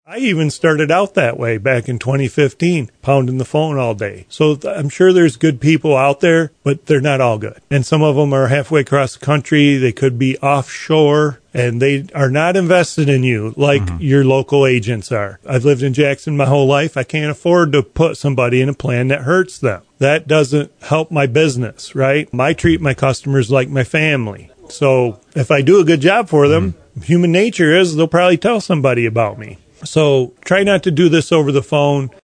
I even started out that way back in 2015, pounding the phone all day. So I'm sure there's good people out there, but they're not all good. And some of them are halfway across the country. They could be offshore, and they are not invested in you like your local agents are. I've lived in Jackson my whole life. I can't afford to put somebody in a plan that hurts them. That doesn't help my business, right? I treat my customers like my family. So if I do a good job for them, human nature is they'll probably tell somebody about me. So try not to do this over the phone.